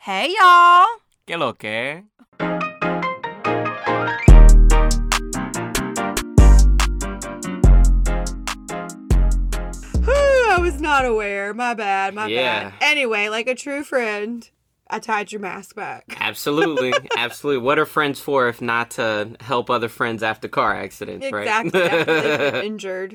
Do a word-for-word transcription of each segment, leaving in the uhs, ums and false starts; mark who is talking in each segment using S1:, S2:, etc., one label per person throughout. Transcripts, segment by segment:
S1: Hey, y'all.
S2: ¿Qué lo que?
S1: I was not aware. My bad, my
S2: Yeah.
S1: bad. Anyway, like a true friend, I tied your mask back.
S2: Absolutely. Absolutely. What are friends for if not to help other friends after car accidents,
S1: Exactly.
S2: right?
S1: After they've been injured.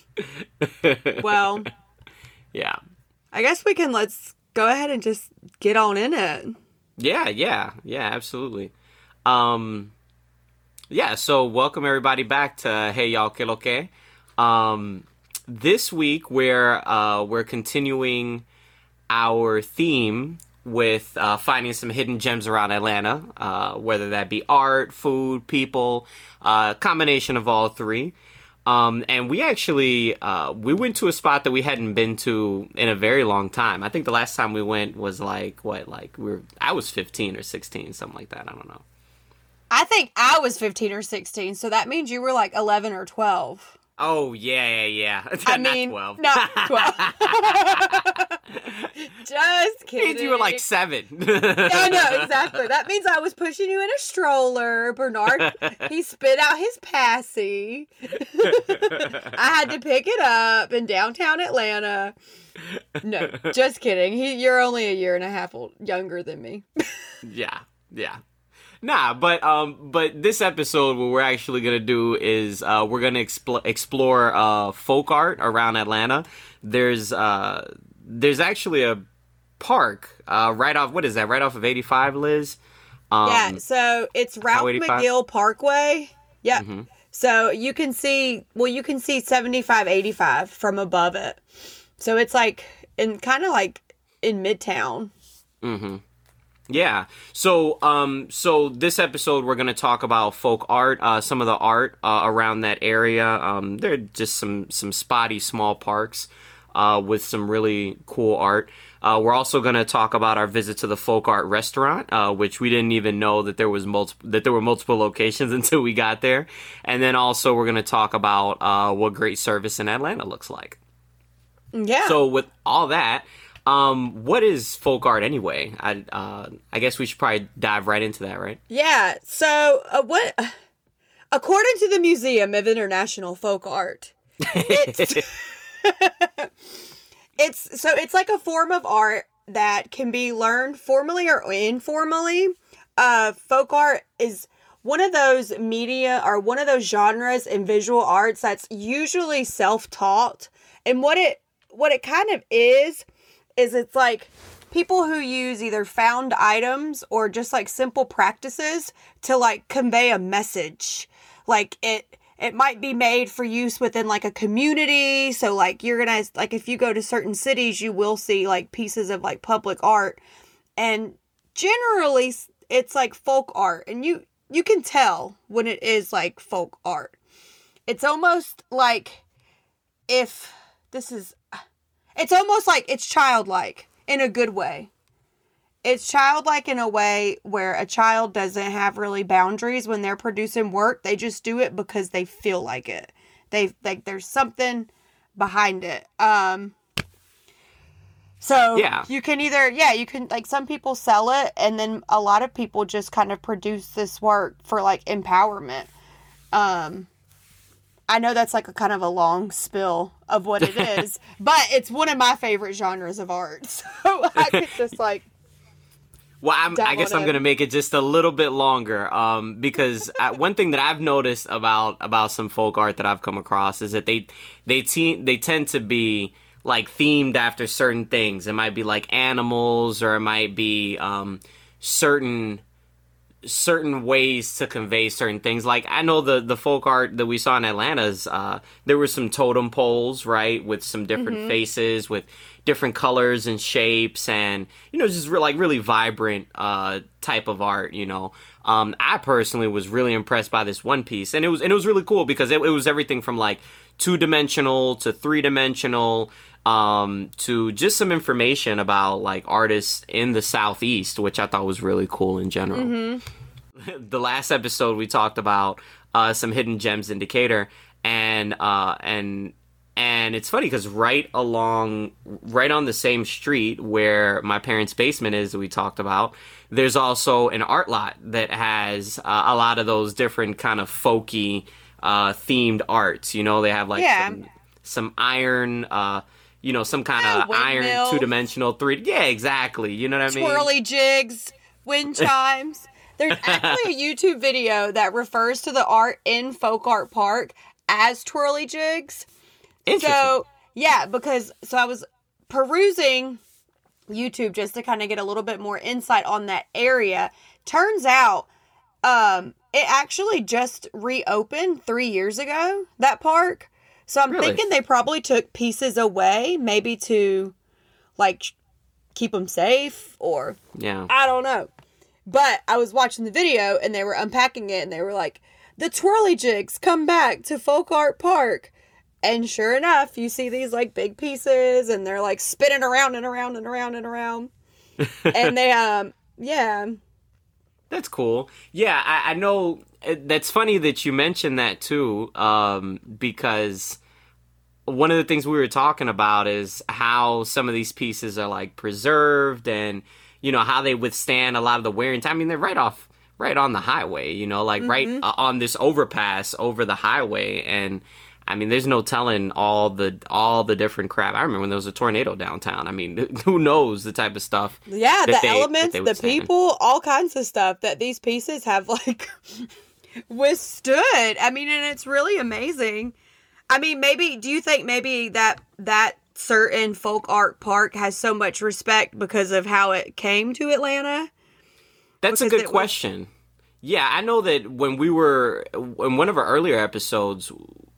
S1: Well,
S2: yeah.
S1: I guess we can let's go ahead and just get on in it.
S2: Yeah, yeah. Yeah, absolutely. Um, yeah, so welcome everybody back to Hey Y'all, Que Lo Que? Um, this week we're, uh, we're continuing our theme with uh, finding some hidden gems around Atlanta, uh, whether that be art, food, people, a uh, combination of all three. Um, and we actually, uh, we went to a spot that we hadn't been to in a very long time. I think the last time we went was like, what, like, we were, I was fifteen or sixteen, something like that. I don't know.
S1: I think I was fifteen or sixteen, so that means you were like eleven or twelve.
S2: Oh, yeah, yeah, yeah.
S1: I
S2: not
S1: mean,
S2: twelve.
S1: Not twelve. Just kidding.
S2: Means you were like seven.
S1: I know, exactly. That means I was pushing you in a stroller. Bernard, he spit out his passy. I had to pick it up in downtown Atlanta. No, just kidding. He, you're only a year and a half old, younger than me.
S2: Yeah, yeah. Nah, but um, but this episode, what we're actually gonna do is uh, we're gonna expl- explore uh folk art around Atlanta. There's uh, there's actually a park uh right off. What is that? Right off of eighty-five, Liz. Um,
S1: yeah. So it's Ralph McGill Parkway. Yep. Mm-hmm. So you can see, well, you can see seventy-five eighty-five from above it. So it's like in kind of like in Midtown.
S2: Mm-hmm. Yeah. So, um, so this episode we're gonna talk about folk art, uh, some of the art uh, around that area. Um, there are just some some spotty small parks uh, with some really cool art. Uh, we're also gonna talk about our visit to the folk art restaurant, uh, which we didn't even know that there was multiple that there were multiple locations until we got there. And then also we're gonna talk about uh, what great service in Atlanta looks like.
S1: Yeah.
S2: So with all that. Um, what is folk art anyway? I uh, I guess we should probably dive right into that, right?
S1: Yeah. So, uh, what? According to the Museum of International Folk Art, it's it's so it's like a form of art that can be learned formally or informally. Uh, folk art is one of those media or one of those genres in visual arts that's usually self-taught, and what it what it kind of is. is it's like people who use either found items or just like simple practices to like convey a message. Like it, it might be made for use within like a community. So like you're gonna, like if you go to certain cities, you will see like pieces of like public art, and generally it's like folk art, and you, you can tell when it is like folk art. It's almost like if this is, It's almost like it's childlike in a good way. It's childlike in a way where a child doesn't have really boundaries when they're producing work. They just do it because they feel like it. They like there's something behind it. Um, so
S2: yeah.
S1: you can either, yeah, you can like some people sell it, and then a lot of people just kind of produce this work for like empowerment. Um, I know that's like a kind of a long spill of what it is, but it's one of my favorite genres of art. So I could just like.
S2: Well, I'm, I guess I'm going to make it just a little bit longer, um, because I, one thing that I've noticed about about some folk art that I've come across is that they they te- they tend to be like themed after certain things. It might be like animals, or it might be um, certain. certain ways to convey certain things. Like I know the the folk art that we saw in Atlanta's uh there were some totem poles, right, with some different mm-hmm. faces with different colors and shapes, and you know just re- like really vibrant uh type of art, you know. um I personally was really impressed by this one piece, and it was and it was really cool because it, it was everything from like two-dimensional to three-dimensional, um to just some information about like artists in the Southeast, which I thought was really cool in general.
S1: Mm-hmm.
S2: The last episode we talked about uh some hidden gems in Decatur, and uh and And it's funny because right along, right on the same street where my parents' basement is that we talked about, there's also an art lot that has uh, a lot of those different kind of folky uh, themed arts. You know, they have like
S1: yeah.
S2: some, some iron, uh, you know, some kind
S1: yeah,
S2: of iron two-dimensional three. Yeah, exactly. You know what I mean?
S1: Twirly jigs, wind chimes. There's actually a YouTube video that refers to the art in Folk Art Park as twirly jigs. So, yeah, because, so I was perusing YouTube just to kind of get a little bit more insight on that area. Turns out, um, it actually just reopened three years ago, that park. So I'm
S2: really?
S1: thinking they probably took pieces away, maybe to, like, keep them safe, or,
S2: yeah,
S1: I don't know. But I was watching the video, and they were unpacking it, and they were like, the twirly jigs come back to Folk Art Park. And sure enough, you see these, like, big pieces, and they're, like, spinning around and around and around and around. And they, um, yeah.
S2: That's cool. Yeah, I, I know. That's funny that you mentioned that, too, um, because one of the things we were talking about is how some of these pieces are, like, preserved and, you know, how they withstand a lot of the wear and tear. I mean, they're right off, right on the highway, you know, like, mm-hmm. right uh, on this overpass over the highway, and I mean, there's no telling all the all the different crap. I remember when there was a tornado downtown. I mean, who knows the type of stuff.
S1: Yeah, the
S2: they,
S1: elements, the people, all kinds of stuff that these pieces have, like, withstood. I mean, and it's really amazing. I mean, maybe, do you think maybe that that certain folk art park has so much respect because of how it came to Atlanta?
S2: That's because a good question. Was... Yeah, I know that when we were, in one of our earlier episodes,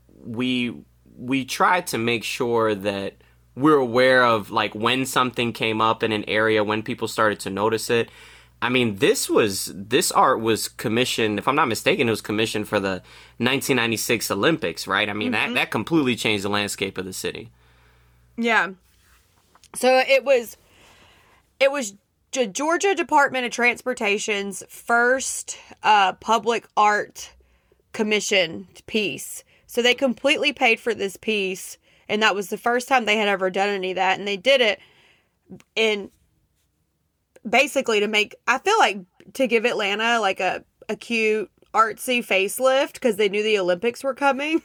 S2: we we tried to make sure that we're aware of, like, when something came up in an area, when people started to notice it. I mean, this was this art was commissioned, if I'm not mistaken, it was commissioned for the nineteen ninety-six Olympics, right? I mean, mm-hmm. that, that completely changed the landscape of the city.
S1: Yeah. So it was it was the Georgia Department of Transportation's first uh, public art commission piece. So they completely paid for this piece, and that was the first time they had ever done any of that. And they did it in basically to make, I feel like, to give Atlanta like a, a cute, artsy facelift because they knew the Olympics were coming.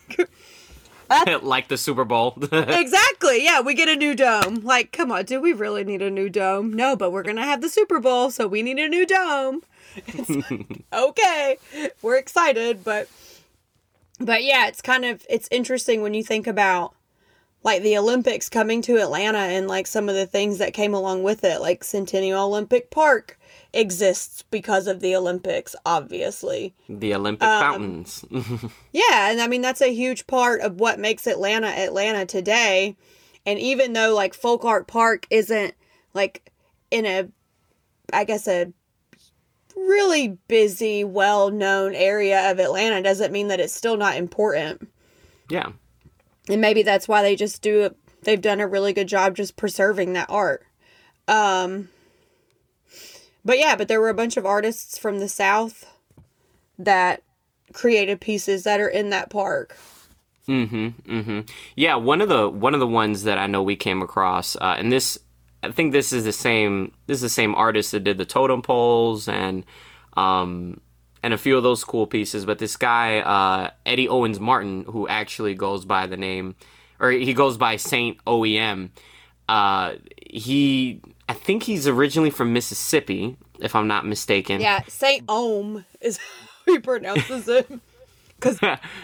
S2: Like the Super Bowl.
S1: Exactly. Yeah, we get a new dome. Like, come on, do we really need a new dome? No, but we're going to have the Super Bowl, so we need a new dome. It's like, okay, we're excited, but... But yeah, it's kind of, it's interesting when you think about, like, the Olympics coming to Atlanta and, like, some of the things that came along with it. Like, Centennial Olympic Park exists because of the Olympics, obviously.
S2: The Olympic um, fountains.
S1: Yeah, and I mean, that's a huge part of what makes Atlanta Atlanta today. And even though, like, Folk Art Park isn't, like, in a, I guess, a really busy, well-known area of Atlanta, doesn't mean that it's still not important.
S2: Yeah.
S1: And maybe that's why they just do it. They've done a really good job just preserving that art. Um, but yeah, but there were a bunch of artists from the South that created pieces that are in that park.
S2: Mm-hmm. Mm-hmm. Yeah, one of the one of the ones that I know we came across, uh, and this I think this is the same. This is the same artist that did the totem poles and um, and a few of those cool pieces. But this guy, uh, Eddie Owens Martin, who actually goes by the name, or he goes by Saint O E M. Uh, he, I think he's originally from Mississippi, if I'm not mistaken.
S1: Yeah, Saint Ohm is how he pronounces it. Cause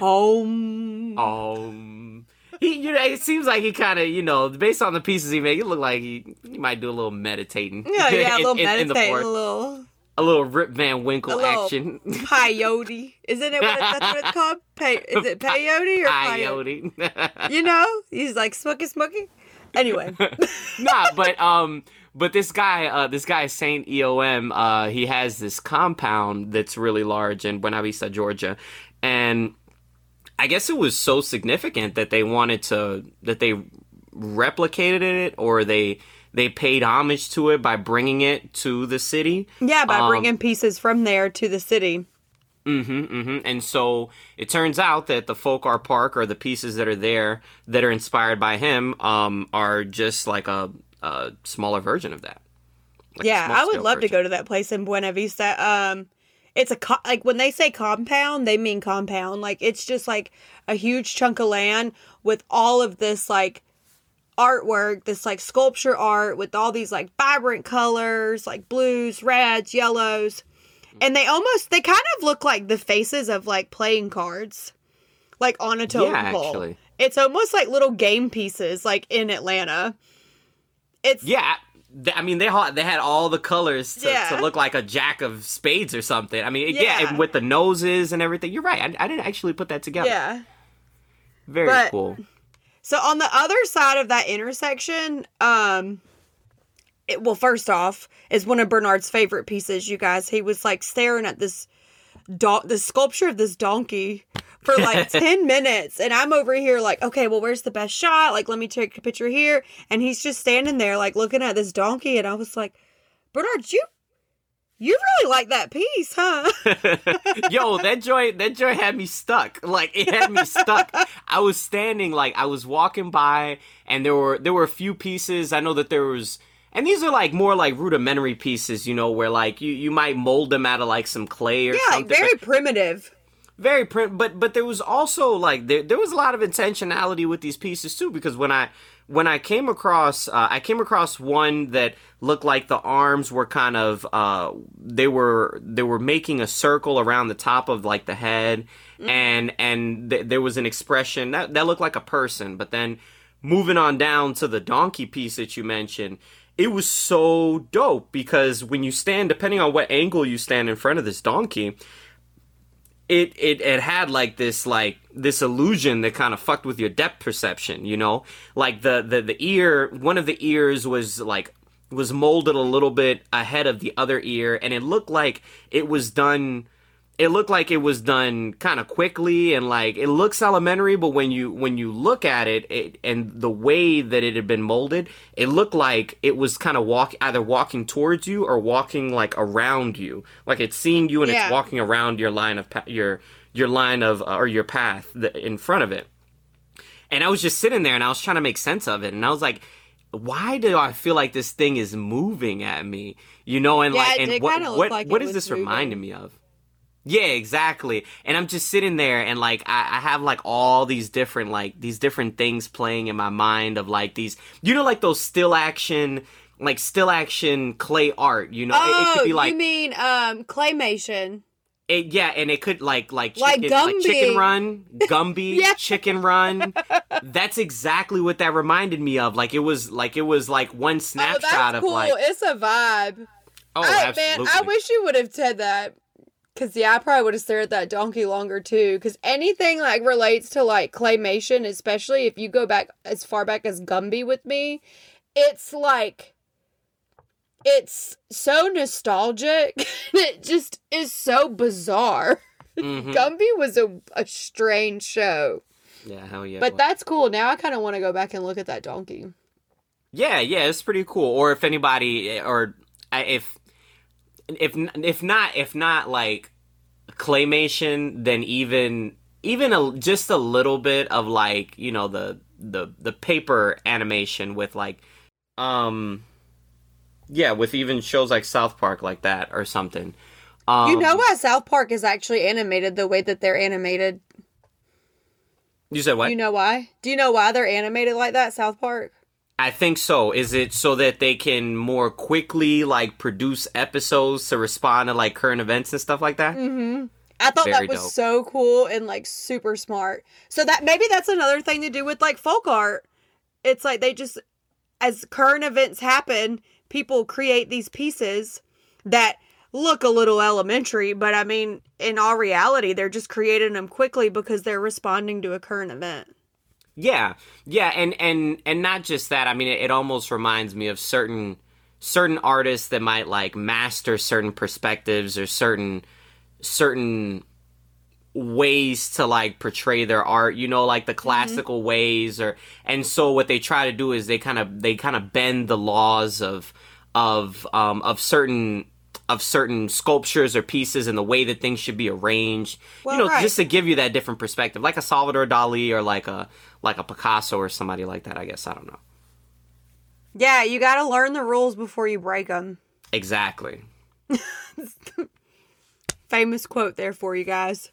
S1: Om.
S2: Om. He, you know, it seems like he kind of, you know, based on the pieces he made, it look like he, he might do a little meditating.
S1: Yeah, yeah, a little
S2: in,
S1: meditating,
S2: in, in
S1: a little,
S2: a little Rip Van Winkle
S1: a little
S2: action.
S1: Peyote, isn't it? What it that's what it's called. Pay, is it peyote or
S2: peyote?
S1: Peyote? You know, he's like smoky, smoky. Anyway,
S2: nah, but um, but this guy, uh, this guy Saint E O M, uh, he has this compound that's really large in Buena Vista, Georgia, and I guess it was so significant that they wanted to, that they replicated it, or they they paid homage to it by bringing it to the city.
S1: Yeah, by
S2: um,
S1: bringing pieces from there to the city.
S2: Mm-hmm, mm-hmm. And so it turns out that the folk art park, or the pieces that are there that are inspired by him, um, are just like a, a smaller version of that. Like
S1: yeah, I would love version. to go to that place in Buena Vista. Um, it's a co- like when they say compound, they mean compound. Like it's just like a huge chunk of land with all of this like artwork, this like sculpture art with all these like vibrant colors, like blues, reds, yellows. And they almost, they kind of look like the faces of, like, playing cards. Like, on a totem
S2: yeah,
S1: pole.
S2: Actually.
S1: It's almost like little game pieces, like, in Atlanta. It's...
S2: Yeah, I mean, they had, they had all the colors to,
S1: yeah.
S2: to look like a jack of spades or something. I mean, yeah, yeah and with the noses and everything. You're right. I, I didn't actually put that together.
S1: Yeah.
S2: Very
S1: but,
S2: cool.
S1: So, on the other side of that intersection, um... It, well, first off, is one of Bernard's favorite pieces, you guys. He was, like, staring at this don- the sculpture of this donkey for, like, ten minutes. And I'm over here, like, okay, well, where's the best shot? Like, let me take a picture here. And he's just standing there, like, looking at this donkey. And I was like, Bernard, you... You really like that piece, huh?
S2: Yo, that joy, that joy had me stuck. Like, it had me stuck. I was standing, like, I was walking by, and there were there were a few pieces. I know that there was, and these are like more like rudimentary pieces, you know, where like you, you might mold them out of like some clay or
S1: yeah,
S2: something.
S1: Yeah, very
S2: but,
S1: primitive.
S2: Very prim, but but there was also like there there was a lot of intentionality with these pieces too, because when I when I came across uh, I came across one that looked like the arms were kind of uh they were they were making a circle around the top of like the head, mm-hmm. and and th- there was an expression that that looked like a person. But then moving on down to the donkey piece that you mentioned, it was so dope because when you stand, depending on what angle you stand in front of this donkey, It, it it had like this like this illusion that kind of fucked with your depth perception, you know, like the, the the ear, one of the ears was like was molded a little bit ahead of the other ear, and it looked like it was done. It looked like it was done kind of quickly, and like it looks elementary, but when you when you look at it, it and the way that it had been molded, it looked like it was kind of walk either walking towards you or walking like around you, like it's seeing you and yeah. it's walking around your line of pa- your your line of uh, or your path in front of it. And I was just sitting there and I was trying to make sense of it, and I was like, why do I feel like this thing is moving at me, you know? And
S1: yeah,
S2: like, and what what
S1: like
S2: what is this
S1: moving.
S2: reminding me of? Yeah, exactly. And I'm just sitting there and like I, I have like all these different like these different things playing in my mind of like these, you know, like those still action like still action clay art, you know.
S1: Oh,
S2: it, it could be like
S1: you mean um claymation.
S2: It, yeah, and it could like like
S1: chicken,
S2: like, like Chicken Run, Gumby,
S1: yeah.
S2: Chicken Run. That's exactly what that reminded me of. Like it was like it was like one snapshot
S1: oh, that's
S2: of
S1: cool.
S2: like
S1: It's a vibe.
S2: Oh,
S1: I,
S2: absolutely.
S1: Man, I wish you would have said that. Because, yeah, I probably would have stared at that donkey longer, too. Because anything, like, relates to, like, claymation, especially if you go back as far back as Gumby with me, it's, like, it's so nostalgic. It just is so bizarre. Mm-hmm. Gumby was a, a strange show.
S2: Yeah, hell yeah.
S1: But that's cool. Now I kind of want to go back and look at that donkey.
S2: Yeah, yeah, it's pretty cool. Or if anybody, or if... If if not if not like claymation, then even even a, just a little bit of like, you know, the the the paper animation with like um yeah with even shows like South Park like that or something. Um,
S1: you know why South Park is actually animated the way that they're animated?
S2: You said what?
S1: You know why? Do you know why they're animated like that, South Park?
S2: I think so. Is it so that they can more quickly, like, produce episodes to respond to, like, current events and stuff like that?
S1: Mm-hmm. I thought Very that was dope. So cool and, like, super smart. So that maybe that's another thing to do with, like, folk art. It's like they just, as current events happen, people create these pieces that look a little elementary, but, I mean, in all reality, they're just creating them quickly because they're responding to a current event.
S2: Yeah, yeah, and, and, and not just that. I mean, it, it almost reminds me of certain certain artists that might like master certain perspectives or certain certain ways to like portray their art. You know, like the classical mm-hmm. ways, or and so what they try to do is they kind of they kind of bend the laws of of um of certain of certain sculptures or pieces and the way that things should be arranged.
S1: Well,
S2: you know,
S1: right.
S2: just to give you that different perspective, like a Salvador Dali or like a like a Picasso or somebody like that. I guess I don't know.
S1: Yeah, you got to learn the rules before you break them.
S2: Exactly.
S1: Famous quote there for you guys.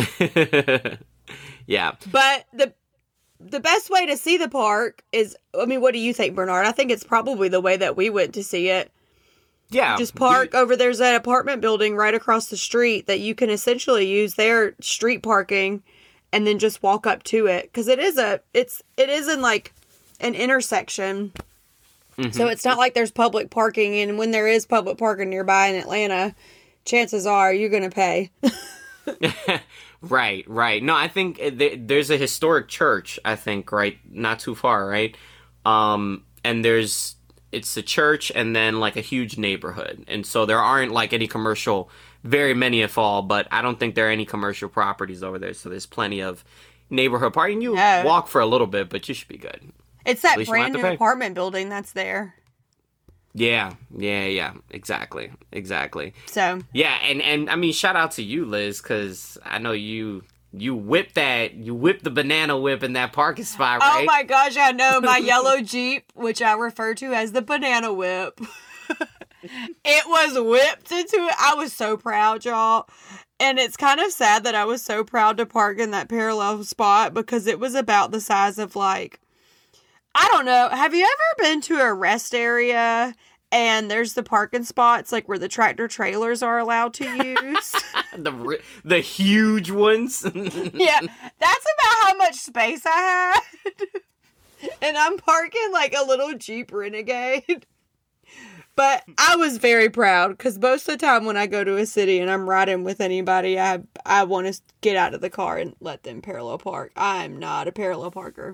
S2: Yeah.
S1: But the the best way to see the park is, I mean, what do you think, Bernard? I think it's probably the way that we went to see it.
S2: Yeah.
S1: Just park
S2: we,
S1: over, there's an apartment building right across the street that you can essentially use their street parking and then just walk up to it. Because it is a, it's, it is in like an intersection. Mm-hmm. So it's not like there's public parking. And when there is public parking nearby in Atlanta, chances are you're going to pay.
S2: Right, right. No, I think there's a historic church, I think, right, not too far, right? Um, and there's, it's a church and then, like, a huge neighborhood. And so there aren't, like, any commercial, very many if all, but I don't think there are any commercial properties over there. So there's plenty of neighborhood parking. You no. walk for a little bit, but you should be good.
S1: It's that brand new apartment building that's there.
S2: Yeah, yeah, yeah, exactly, exactly.
S1: So
S2: yeah, and and I mean, shout out to you, Liz, because I know you you whipped that you whipped the banana whip in that parking spot, right?
S1: Oh my gosh, I know, my yellow Jeep, which I refer to as the banana whip. It was whipped into it. I was so proud, y'all. And it's kind of sad that I was so proud to park in that parallel spot because it was about the size of, like, I don't know. Have you ever been to a rest area and there's the parking spots, like, where the tractor trailers are allowed to use?
S2: the the huge ones?
S1: Yeah, that's about how much space I had. And I'm parking, like, a little Jeep Renegade. But I was very proud because most of the time when I go to a city and I'm riding with anybody, I I want to get out of the car and let them parallel park. I'm not a parallel parker.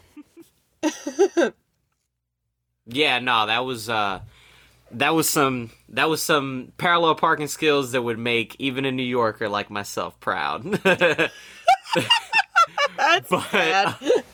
S2: Yeah, no, that was uh that was some that was some parallel parking skills that would make even a New Yorker like myself proud.
S1: That's
S2: but,
S1: sad.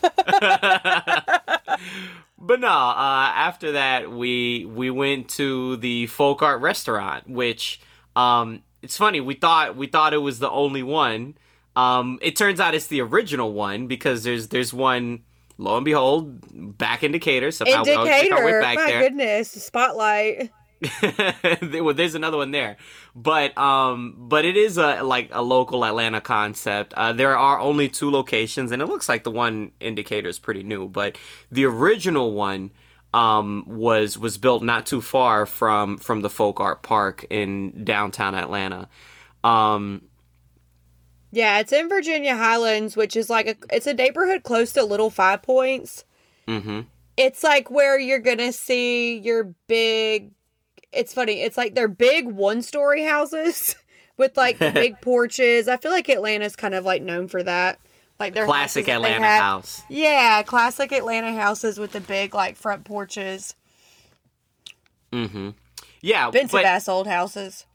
S2: But no, uh, after that we we went to the Folk Art restaurant, which um it's funny, we thought we thought it was the only one. Um it turns out it's the original one because there's there's one, lo and behold, back in Decatur. Somehow
S1: Indicator,
S2: we way back
S1: my
S2: there.
S1: goodness, Spotlight.
S2: Well, there's another one there, but um, but it is a like a local Atlanta concept. Uh, there are only two locations, and it looks like the one in Decatur is pretty new. But the original one um was was built not too far from from the Folk Art Park in downtown Atlanta. Um.
S1: Yeah, it's in Virginia Highlands, which is like a, it's a neighborhood close to Little Five Points.
S2: Mm-hmm.
S1: It's like where you're gonna see your big, it's funny, it's like they're big one-story houses with like the big porches. I feel like Atlanta's kind of like known for that. Like their
S2: classic Atlanta
S1: have,
S2: house.
S1: Yeah, classic Atlanta houses with the big like front porches.
S2: Mm-hmm. Yeah,
S1: expensive
S2: but...
S1: ass old houses.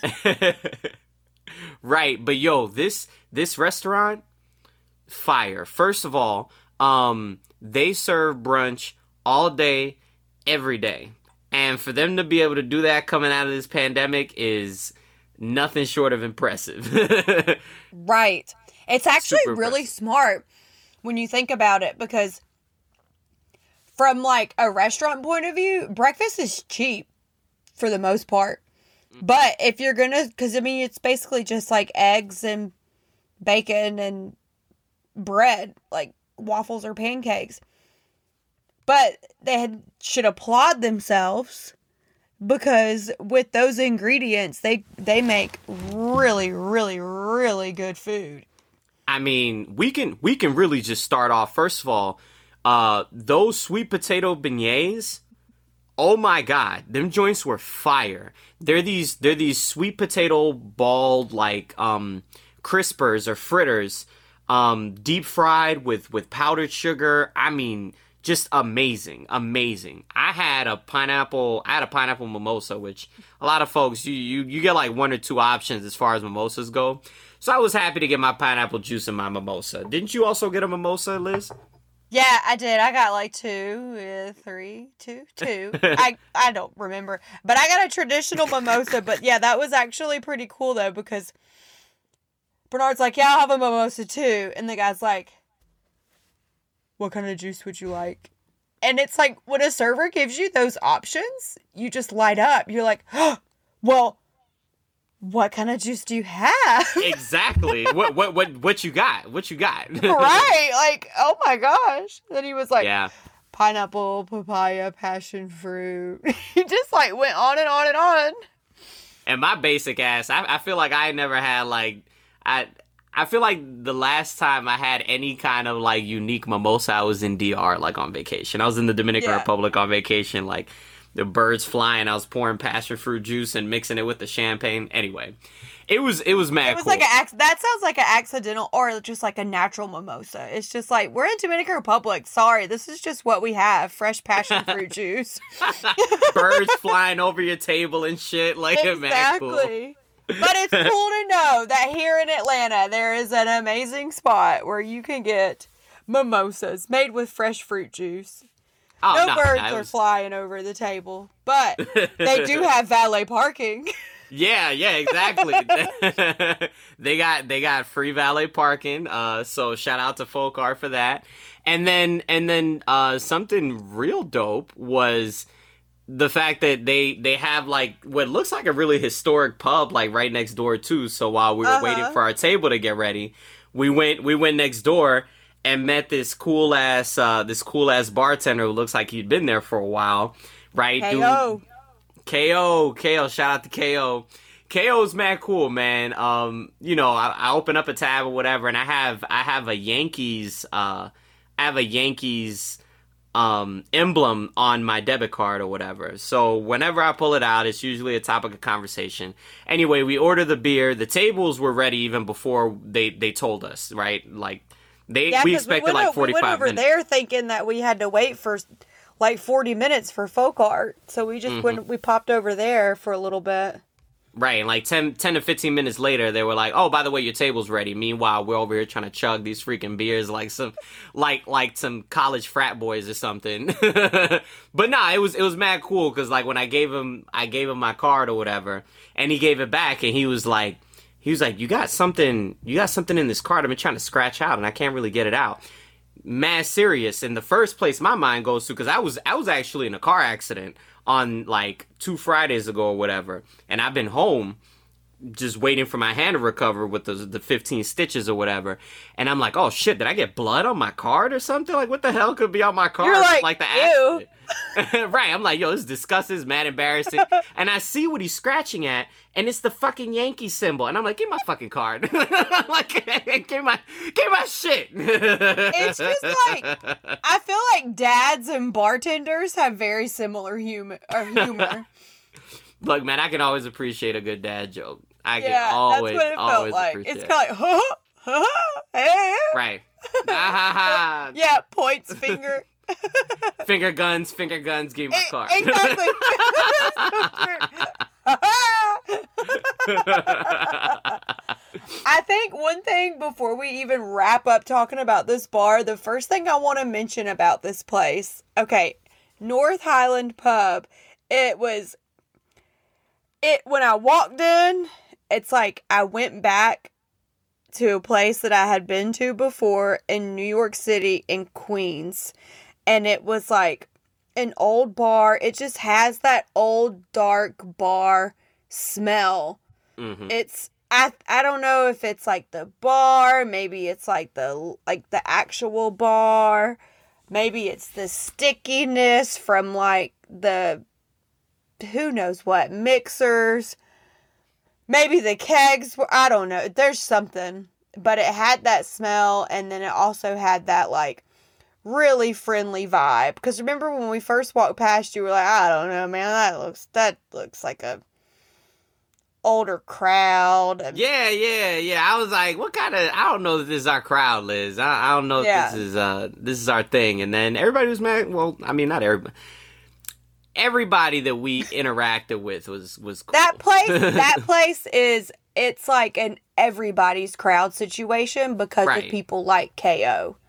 S2: Right, but yo, this this restaurant, fire. First of all, um, they serve brunch all day, every day. And for them to be able to do that coming out of this pandemic is nothing short of impressive.
S1: Right. It's actually
S2: Super
S1: really
S2: impressive.
S1: smart when you think about it because from like a restaurant point of view, breakfast is cheap for the most part. But if you're gonna, because I mean, it's basically just like eggs and bacon and bread, like waffles or pancakes. But they had, should applaud themselves because with those ingredients, they they make really, really, really good food.
S2: I mean, we can we can really just start off. First of all, uh, those sweet potato beignets. Oh my God, them joints were fire. They're these they're these sweet potato balled like um crispers or fritters, um deep fried with with powdered sugar. I mean, just amazing, amazing. I had a pineapple I had a pineapple mimosa, which a lot of folks you you you get like one or two options as far as mimosas go. So I was happy to get my pineapple juice in my mimosa. Didn't you also get a mimosa, Liz?
S1: Yeah, I did. I got like two, uh, three, two, two. I I don't remember, but I got a traditional mimosa. But yeah, that was actually pretty cool though, because Bernard's like, "Yeah, I'll have a mimosa too," and the guy's like, "What kind of juice would you like?" And it's like when a server gives you those options, you just light up. You're like, "Oh, well, what kind of juice do you have?"
S2: Exactly. what what what what you got? What you got?
S1: Right. Like, oh my gosh. Then he was like,
S2: yeah.
S1: Pineapple, papaya, passion fruit. He just like went on and on and on.
S2: And my basic ass, I, I feel like I never had like I I feel like the last time I had any kind of like unique mimosa, I was in D R, like on vacation. I was in the Dominican
S1: Yeah.
S2: Republic on vacation, like the birds flying. I was pouring passion fruit juice and mixing it with the champagne. Anyway, it was it was mad
S1: It was
S2: cool.
S1: like an ac- that sounds like an accidental or just like a natural mimosa. It's just like, we're in Dominican Republic. Sorry, this is just what we have. Fresh passion fruit juice.
S2: Birds flying over your table and shit. Like, mad cool.
S1: Exactly. But it's cool to know that here in Atlanta, there is an amazing spot where you can get mimosas made with fresh fruit juice.
S2: Oh,
S1: no
S2: nah,
S1: birds
S2: nah,
S1: are
S2: was...
S1: flying over the table, but they do have valet parking.
S2: Yeah, yeah, exactly. they got they got free valet parking. Uh, so shout out to Folk Art for that. And then and then uh, something real dope was the fact that they they have like what looks like a really historic pub like right next door too. So while we were
S1: Uh-huh.
S2: waiting for our table to get ready, we went we went next door and met this cool ass uh, this cool ass bartender who looks like he'd been there for a while, right?
S1: Hey,
S2: Dude,
S1: yo.
S2: K O, K O, shout out to K O. K O's mad cool, man. Um, you know, I, I open up a tab or whatever, and I have I have a Yankees uh, I have a Yankees um emblem on my debit card or whatever. So whenever I pull it out, it's usually a topic of conversation. Anyway, we order the beer. The tables were ready even before they they told us, right? Like they
S1: Yeah,
S2: we
S1: 'cause
S2: expected
S1: went
S2: like
S1: o-
S2: forty
S1: we
S2: five
S1: went over
S2: minutes.
S1: there thinking that we had to wait for like forty minutes for folk art. So we just
S2: Mhm.
S1: went, we popped over there for a little bit.
S2: Right, and like ten, ten to fifteen minutes later, they were like, "Oh, by the way, your table's ready." Meanwhile, we're over here trying to chug these freaking beers like some, like like some college frat boys or something. But nah, it was it was mad cool because like when I gave him I gave him my card or whatever, and he gave it back, and he was like, he was like, "You got something, you got something in this card I've been trying to scratch out, and I can't really get it out." Mad serious. In the first place my mind goes to, because I was I was actually in a car accident on like two Fridays ago or whatever, and I've been home just waiting for my hand to recover with the the fifteen stitches or whatever, and I'm like, oh shit, did I get blood on my card or something? Like, what the hell could be on my card?
S1: You're like,
S2: the
S1: ew.
S2: accident. Right, I'm like, yo, this is disgusting, it's mad embarrassing. And I see what he's scratching at, and it's the fucking Yankee symbol, and I'm like, give my fucking card. I'm like, give my give my shit.
S1: It's just like, I feel like dads and bartenders have very similar humor. Or humor.
S2: Look, man, I can always appreciate a good dad joke. I can
S1: Yeah,
S2: always,
S1: that's what it felt
S2: always
S1: like.
S2: appreciate
S1: It's
S2: it.
S1: kind of like, huh, huh, hey.
S2: Right. Ah, ha, ha.
S1: Yeah, points, finger.
S2: Finger guns, finger guns, give me my
S1: E-
S2: card.
S1: Exactly. I think one thing before we even wrap up talking about this bar, the first thing I want to mention about this place, okay, North Highland Pub, it was, it, when I walked in, it's like I went back to a place that I had been to before in New York City in Queens. And it was like an old bar. It just has that old dark bar smell.
S2: Mm-hmm.
S1: It's I I don't know if it's like the bar, maybe it's like the like the actual bar, maybe it's the stickiness from like the who knows what mixers. Maybe the kegs were, I don't know. There's something, but it had that smell, and then it also had that like really friendly vibe. Because remember when we first walked past, you were like, I don't know, man, that looks that looks like a older crowd.
S2: Yeah, yeah, yeah. I was like, what kind of? I don't know if this is our crowd, Liz. I, I don't know if
S1: Yeah.
S2: this is uh this is our thing. And then everybody was mad. Well, I mean, not everybody. Everybody that we interacted with was was cool.
S1: That place, that place is, it's like an everybody's crowd situation because
S2: Right.
S1: of people like K O.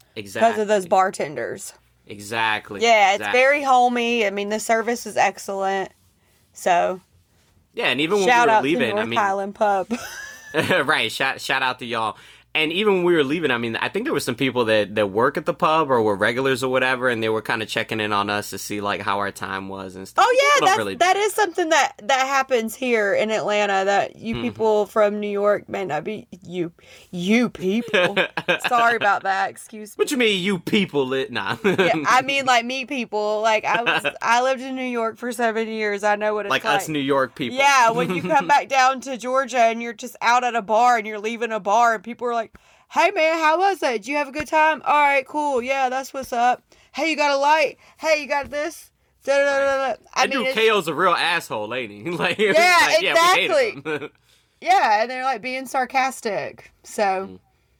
S2: Exactly.
S1: Because of those bartenders.
S2: Exactly.
S1: Yeah, it's
S2: exactly.
S1: very homey. I mean, the service is excellent. So,
S2: yeah, and even when
S1: shout
S2: we were
S1: out
S2: leaving,
S1: to North
S2: I mean,
S1: Highland Pub.
S2: right. Shout shout out to y'all. And even when we were leaving, I mean, I think there were some people that, that work at the pub or were regulars or whatever, and they were kind of checking in on us to see like how our time was and stuff.
S1: Oh yeah, that's,
S2: really...
S1: that is something that, that happens here in Atlanta. That you mm-hmm. people from New York may not be you, you people. Sorry about that. Excuse me.
S2: What you mean, you people? Lit? Nah.
S1: yeah, I mean like me people. Like I was, I lived in New York for seven years. I know what it's
S2: like.
S1: Like
S2: us New York people.
S1: Yeah, when you come back down to Georgia and you're just out at a bar and you're leaving a bar and people are like, hey man, how was it? Did you have a good time? All right, cool. Yeah, that's what's up. Hey, you got a light? Hey, you got this? Da, da, da, da. I
S2: that
S1: mean,
S2: dude K O's a real asshole, ain't he? like,
S1: yeah,
S2: like,
S1: exactly.
S2: Yeah,
S1: yeah, and they're like being sarcastic. So mm.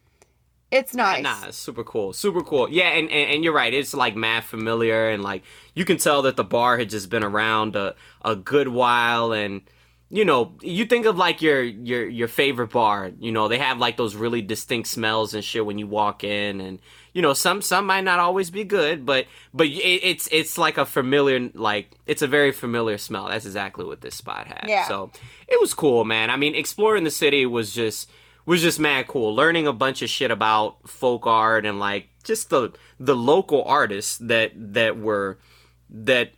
S1: it's nice.
S2: Nah, it's super cool. Super cool. Yeah, and, and, and you're right. It's like mad familiar, and like you can tell that the bar had just been around a, a good while. And you know, you think of like your your your favorite bar, you know, they have like those really distinct smells and shit when you walk in, and you know, some some might not always be good, but but it, it's it's like a familiar, like it's a very familiar smell. That's exactly what this spot had.
S1: Yeah.
S2: So it was cool, man. I mean, exploring the city was just was just mad cool. Learning a bunch of shit about folk art and like just the the local artists that that were that.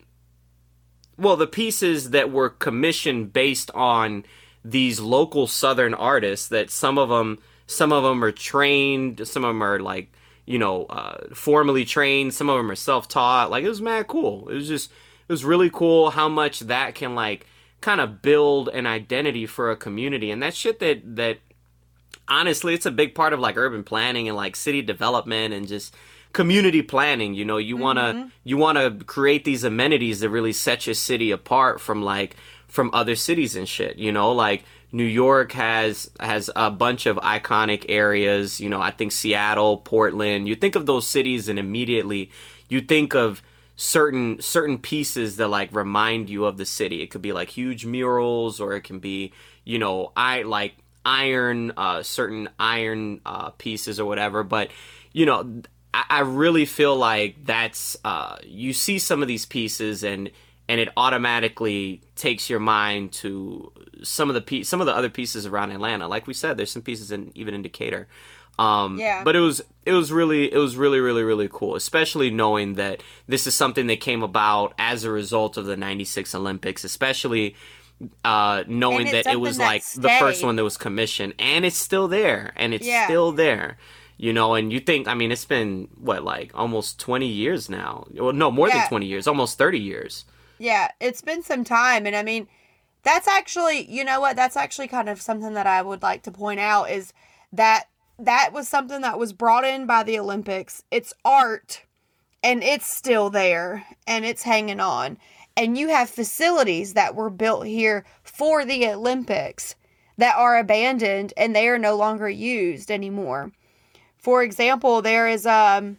S2: Well, the pieces that were commissioned based on these local Southern artists, that some of them, some of them are trained, some of them are like, you know, uh, formally trained, some of them are self-taught. Like, it was mad cool. It was just, it was really cool how much that can like kind of build an identity for a community. And that shit that, that honestly, it's a big part of like urban planning and like city development and just community planning. You know, you want to mm-hmm. you want to create these amenities that really set your city apart from like from other cities and shit. You know, like New York has has a bunch of iconic areas. You know, I think Seattle, Portland. You think of those cities and immediately you think of certain certain pieces that like remind you of the city. It could be like huge murals, or it can be, you know, I like iron uh certain iron uh pieces or whatever. But you know, I really feel like that's, uh, you see some of these pieces and and it automatically takes your mind to some of the pe- some of the other pieces around Atlanta. Like we said, there's some pieces in even in Decatur. Um,
S1: yeah.
S2: But it was it was really it was really really really cool, especially knowing that this is something that came about as a result of the ninety-six Olympics, especially uh, knowing that it was
S1: that
S2: like
S1: stayed.
S2: the first one that was commissioned, and it's still there, and it's
S1: yeah.
S2: still there. You know, and you think, I mean, it's been, what, like, almost twenty years now. Well, no, more yeah. than twenty years, almost thirty years.
S1: Yeah, it's been some time. And, I mean, that's actually, you know what, that's actually kind of something that I would like to point out is that that was something that was brought in by the Olympics. It's art, and it's still there, and it's hanging on. And you have facilities that were built here for the Olympics that are abandoned, and they are no longer used anymore. For example, there is um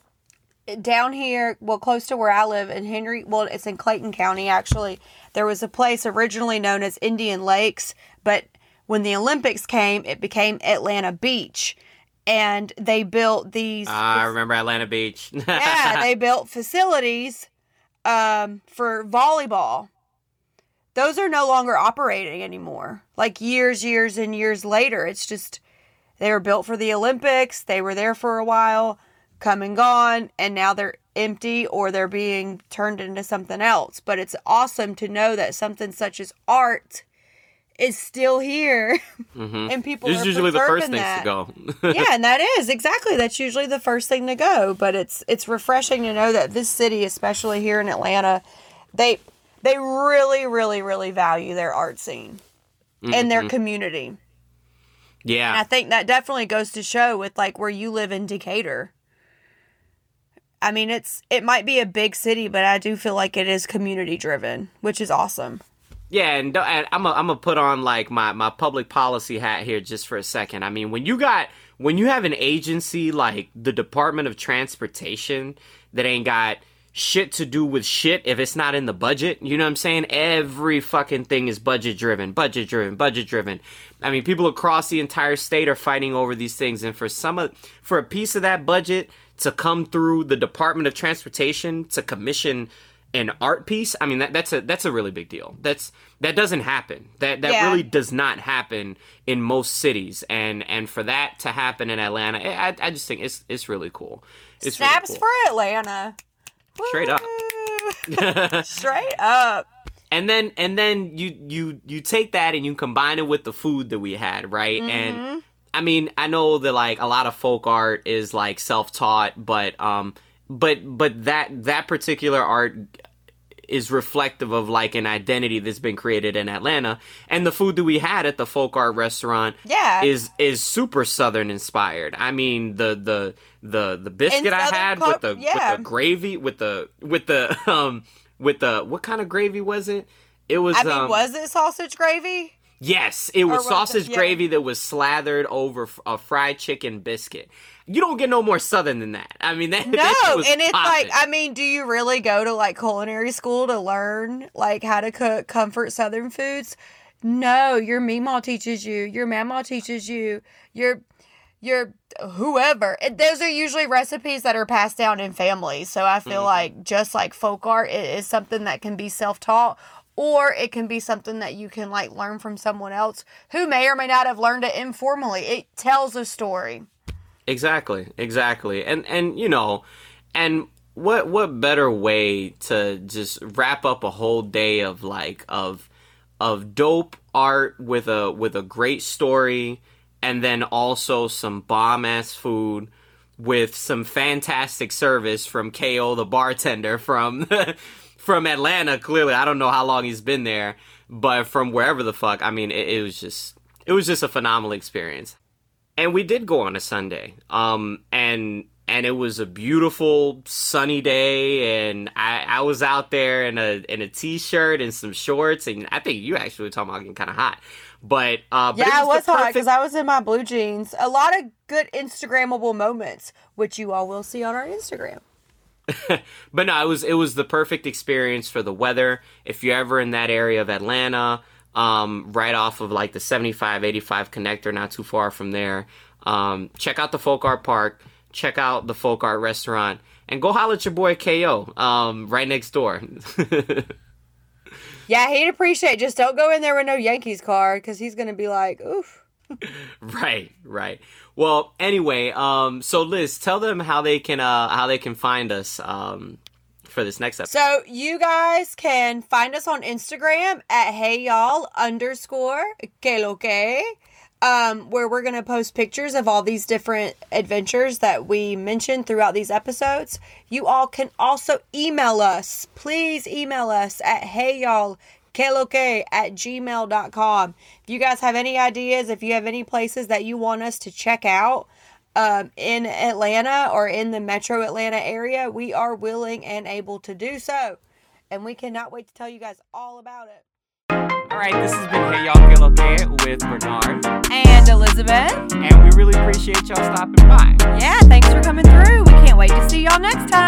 S1: down here, well, close to where I live in Henry, well, it's in Clayton County, actually. There was a place originally known as Indian Lakes, but when the Olympics came, it became Atlanta Beach. And they built these...
S2: Uh, I remember Atlanta Beach.
S1: yeah, they built facilities um, for volleyball. Those are no longer operating anymore. Like years, years, and years later, it's just... They were built for the Olympics. They were there for a while, come and gone, and now they're empty or they're being turned into something else. But it's awesome to know that something such as art is still here, mm-hmm. and people
S2: this
S1: are
S2: is usually the first things
S1: that.
S2: to go.
S1: yeah, and that is exactly that's usually the first thing to go. But it's it's refreshing to know that this city, especially here in Atlanta, they they really, really, really value their art scene mm-hmm. and their community.
S2: Yeah.
S1: And I think that definitely goes to show with like where you live in Decatur. I mean, it's it might be a big city, but I do feel like it is community driven, which is awesome.
S2: Yeah, and, and I'm a, I'm gonna put on like my, my public policy hat here just for a second. I mean, when you got when you have an agency like the Department of Transportation that ain't got shit to do with shit if it's not in the budget, you know what I'm saying? Every fucking thing is budget driven, budget driven, budget driven. I mean, people across the entire state are fighting over these things, and for some of, for a piece of that budget to come through the Department of Transportation to commission an art piece, I mean, that, that's a that's a really big deal. That's that doesn't happen. That that yeah. really does not happen in most cities, and and for that to happen in Atlanta, I I just think it's it's really cool. It's
S1: Snaps
S2: really cool.
S1: for Atlanta.
S2: Straight up.
S1: Straight up.
S2: And then and then you you you take that and you combine it with the food that we had, right? Mm-hmm. And I mean, I know that like a lot of folk art is like self-taught, but um but but that that particular art is reflective of like an identity that's been created in Atlanta, and the food that we had at the folk art restaurant
S1: yeah.
S2: is is super Southern inspired. I mean, the the the the biscuit I had co- with the yeah. with the gravy with the with the um with the what kind of gravy was it? It was
S1: I mean,
S2: um,
S1: was it sausage gravy?
S2: Yes, it was, was sausage
S1: it, yeah.
S2: gravy that was slathered over a fried chicken biscuit. You don't get no more Southern than that. I mean, that,
S1: no,
S2: that was
S1: and it's
S2: popping.
S1: like, I mean, do you really go to like culinary school to learn like how to cook comfort Southern foods? No, your meemaw teaches you, your mamaw teaches you, your your whoever. It, those are usually recipes that are passed down in families. So I feel mm-hmm. like just like folk art, it is something that can be self-taught. Or it can be something that you can like learn from someone else who may or may not have learned it informally. It tells a story.
S2: Exactly, exactly. And and you know, and what what better way to just wrap up a whole day of like of of dope art with a with a great story, and then also some bomb ass food with some fantastic service from K O the bartender from from Atlanta. Clearly, I don't know how long he's been there, but from wherever the fuck, I mean, it, it was just it was just a phenomenal experience. And we did go on a Sunday, um, and and it was a beautiful sunny day, and I, I was out there in a in a t-shirt and some shorts, and I think you actually were talking about getting kind of hot, but uh, but
S1: yeah,
S2: it was,
S1: was hot
S2: perfect...
S1: because I was in my blue jeans. A lot of good Instagrammable moments, which you all will see on our Instagram.
S2: But no, it was it was the perfect experience for the weather. If you're ever in that area of Atlanta, um, right off of like the seventy-five eighty-five connector, not too far from there, um, check out the Folk Art Park, check out the Folk Art Restaurant, and go holler at your boy K O, um, right next door.
S1: Yeah, he'd appreciate it. Just don't go in there with no Yankees card, because he's going to be like, oof.
S2: Right, right. Well, anyway, um, so Liz, tell them how they can uh, how they can find us um, for this next episode.
S1: So you guys can find us on Instagram at hey y'all underscore que lo que, um, where we're gonna post pictures of all these different adventures that we mentioned throughout these episodes. You all can also email us. Please email us at hey y'all que lo que at gmail dot com. If you guys have any ideas, if you have any places that you want us to check out um, in Atlanta or in the metro Atlanta area, we are willing and able to do so. And we cannot wait to tell you guys all about it.
S2: All right, this has been Hey Y'all Que Lo Que with Bernard
S1: and Elizabeth.
S2: And we really appreciate y'all stopping by.
S1: Yeah, thanks for coming through. We can't wait to see y'all next time.